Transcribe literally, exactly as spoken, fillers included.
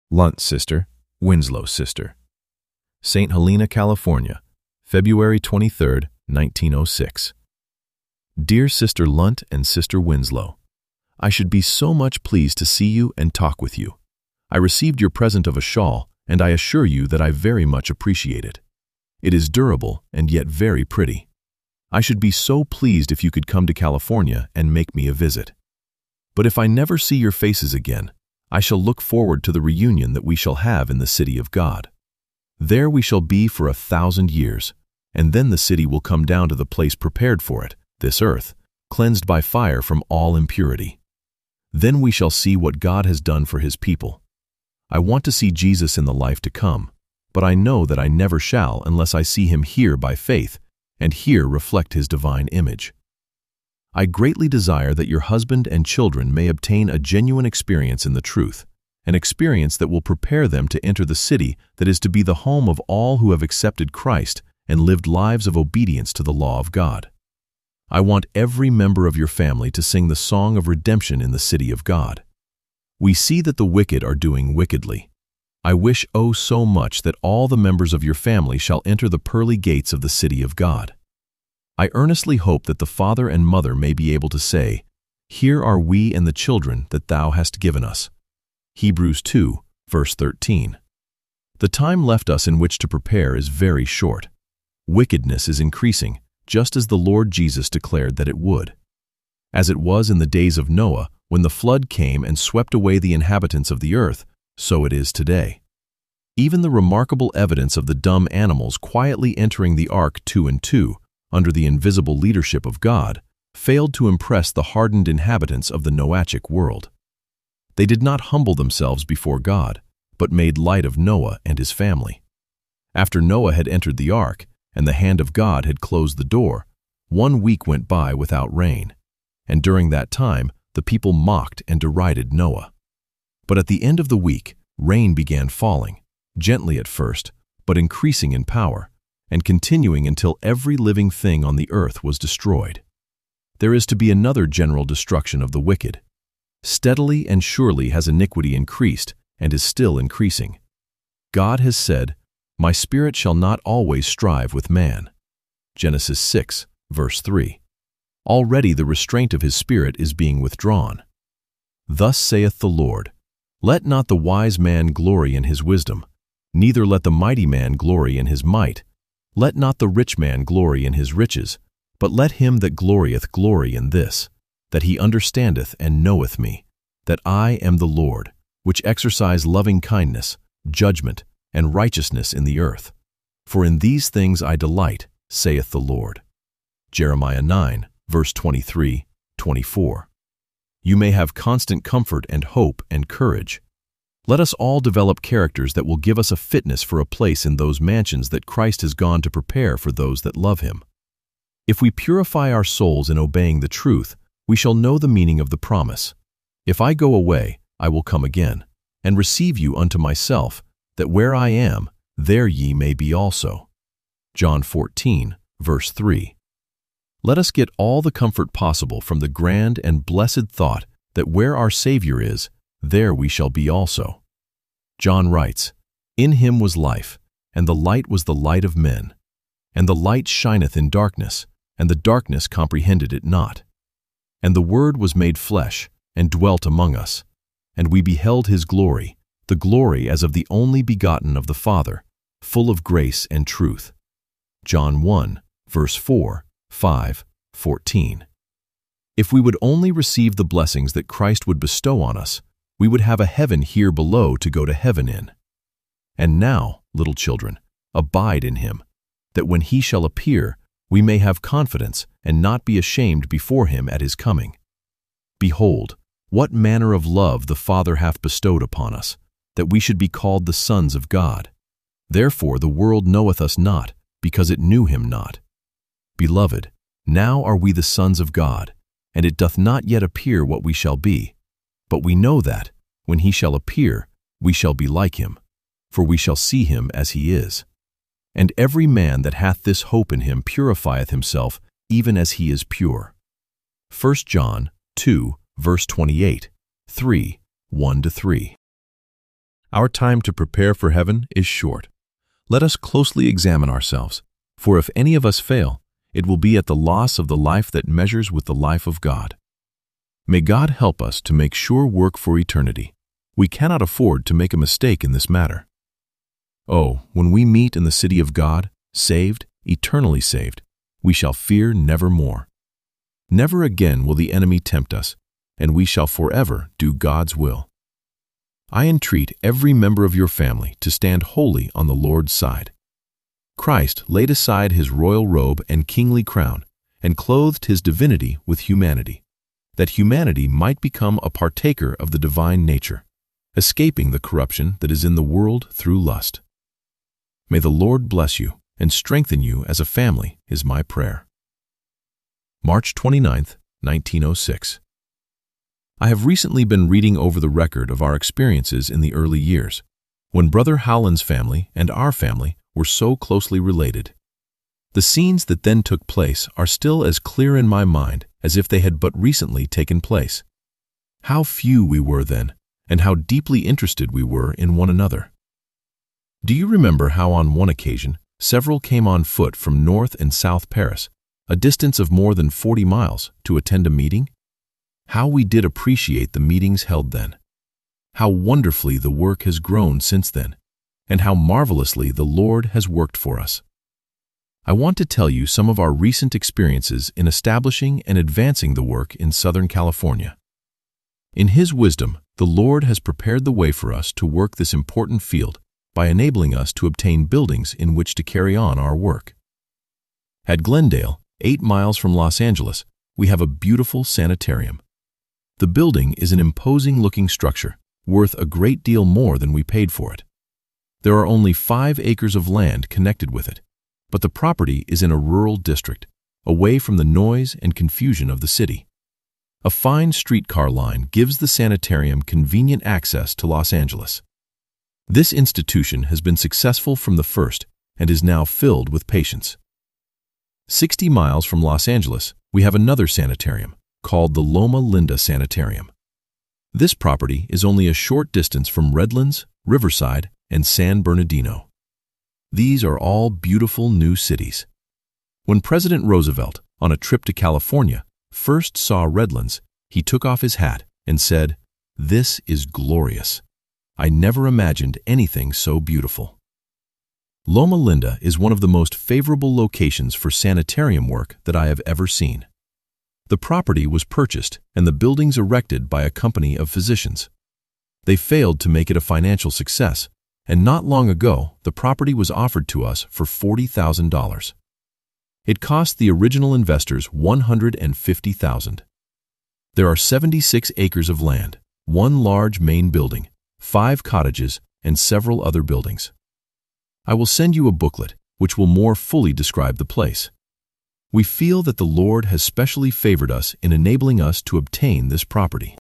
Lunt sister, Winslow sister. Saint Helena, California, February twenty-third, nineteen oh six. Dear Sister Lunt and Sister Winslow, I should be so much pleased to see you and talk with you. I received your present of a shawl, and I assure you that I very much appreciate it. It is durable and yet very pretty. I should be so pleased if you could come to California and make me a visit. But if I never see your faces again, I shall look forward to the reunion that we shall have in the city of God. There we shall be for a thousand years, and then the city will come down to the place prepared for it, this earth, cleansed by fire from all impurity. Then we shall see what God has done for His people. I want to see Jesus in the life to come, but I know that I never shall unless I see Him here by faith, and here reflect His divine image. I greatly desire that your husband and children may obtain a genuine experience in the truth, an experience that will prepare them to enter the city that is to be the home of all who have accepted Christ and lived lives of obedience to the law of God. I want every member of your family to sing the song of redemption in the city of God. We see that the wicked are doing wickedly. I wish oh so much that all the members of your family shall enter the pearly gates of the city of God. I earnestly hope that the father and mother may be able to say, "Here are we and the children that thou hast given us." Hebrews two, verse thirteen. The time left us in which to prepare is very short. Wickedness is increasing, just as the Lord Jesus declared that it would. As it was in the days of Noah, when the flood came and swept away the inhabitants of the earth, so it is today. Even the remarkable evidence of the dumb animals quietly entering the ark two and two, under the invisible leadership of God, failed to impress the hardened inhabitants of the Noachic world. They did not humble themselves before God, but made light of Noah and his family. After Noah had entered the ark, and the hand of God had closed the door, one week went by without rain, and during that time the people mocked and derided Noah. But at the end of the week, rain began falling, gently at first, but increasing in power, and continuing until every living thing on the earth was destroyed. There is to be another general destruction of the wicked. Steadily and surely has iniquity increased and is still increasing. God has said, "My spirit shall not always strive with man." Genesis six, verse three. Already the restraint of His spirit is being withdrawn. Thus saith the Lord, "Let not the wise man glory in his wisdom, neither let the mighty man glory in his might. Let not the rich man glory in his riches, but let him that glorieth glory in this, that he understandeth and knoweth me, that I am the Lord, which exercise loving kindness, judgment, and righteousness in the earth. For in these things I delight, saith the Lord." Jeremiah nine, verse twenty-three, twenty-four. You may have constant comfort and hope and courage. Let us all develop characters that will give us a fitness for a place in those mansions that Christ has gone to prepare for those that love Him. If we purify our souls in obeying the truth, we shall know the meaning of the promise. If I go away, I will come again, and receive you unto myself, that where I am, there ye may be also. John fourteen, verse three. Let us get all the comfort possible from the grand and blessed thought that where our Savior is, there we shall be also. John writes, "In Him was life, and the light was the light of men. And the light shineth in darkness, and the darkness comprehended it not. And the Word was made flesh, and dwelt among us. And we beheld His glory, the glory as of the only begotten of the Father, full of grace and truth." John one, verse four, five, fourteen. If we would only receive the blessings that Christ would bestow on us, we would have a heaven here below to go to heaven in. And now, little children, abide in Him, that when He shall appear, we may have confidence and not be ashamed before Him at His coming. Behold, what manner of love the Father hath bestowed upon us, that we should be called the sons of God. Therefore the world knoweth us not, because it knew Him not. Beloved, now are we the sons of God, and it doth not yet appear what we shall be. But we know that, when He shall appear, we shall be like Him, for we shall see Him as He is. And every man that hath this hope in Him purifieth himself, even as He is pure. First John two, verse twenty-eight, three, one to three. Our time to prepare for heaven is short. Let us closely examine ourselves, for if any of us fail, it will be at the loss of the life that measures with the life of God. May God help us to make sure work for eternity. We cannot afford to make a mistake in this matter. Oh, when we meet in the city of God, saved, eternally saved, we shall fear never more. Never again will the enemy tempt us, and we shall forever do God's will. I entreat every member of your family to stand wholly on the Lord's side. Christ laid aside his royal robe and kingly crown and clothed his divinity with humanity, that humanity might become a partaker of the divine nature, escaping the corruption that is in the world through lust. May the Lord bless you and strengthen you as a family is my prayer. March twenty-ninth, nineteen oh six. I have recently been reading over the record of our experiences in the early years, when Brother Howland's family and our family were so closely related. The scenes that then took place are still as clear in my mind as if they had but recently taken place. How few we were then, and how deeply interested we were in one another. Do you remember how on one occasion several came on foot from North and South Paris, a distance of more than forty miles, to attend a meeting? How we did appreciate the meetings held then. How wonderfully the work has grown since then, and how marvelously the Lord has worked for us. I want to tell you some of our recent experiences in establishing and advancing the work in Southern California. In His wisdom, the Lord has prepared the way for us to work this important field by enabling us to obtain buildings in which to carry on our work. At Glendale, eight miles from Los Angeles, we have a beautiful sanitarium. The building is an imposing-looking structure, worth a great deal more than we paid for it. There are only five acres of land connected with it, but the property is in a rural district, away from the noise and confusion of the city. A fine streetcar line gives the sanitarium convenient access to Los Angeles. This institution has been successful from the first and is now filled with patients. Sixty miles from Los Angeles, we have another sanitarium, called the Loma Linda Sanitarium. This property is only a short distance from Redlands, Riverside, and San Bernardino. These are all beautiful new cities. When President Roosevelt, on a trip to California, first saw Redlands, he took off his hat and said, "This is glorious. I never imagined anything so beautiful." Loma Linda is one of the most favorable locations for sanitarium work that I have ever seen. The property was purchased and the buildings erected by a company of physicians. They failed to make it a financial success, and not long ago the property was offered to us for forty thousand dollars. It cost the original investors one hundred fifty thousand dollars. There are seventy-six acres of land, one large main building, five cottages, and several other buildings. I will send you a booklet which will more fully describe the place. We feel that the Lord has specially favored us in enabling us to obtain this property.